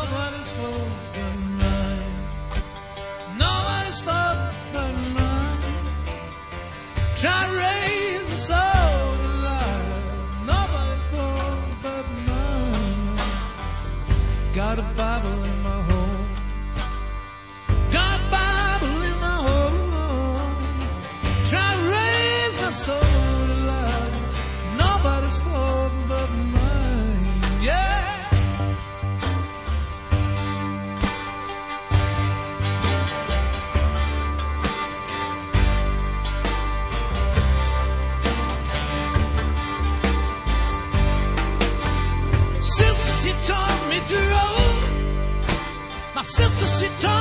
Nobody's fault but mine. Nobody's fault but mine. Try to raise my soul to life. Nobody's fault but mine. Got a Bible in my home. Got a Bible in my home. Try to raise my soul to life. Nobody's fault but mine. Yeah. Sister, she taught me to roll. My sister, she taught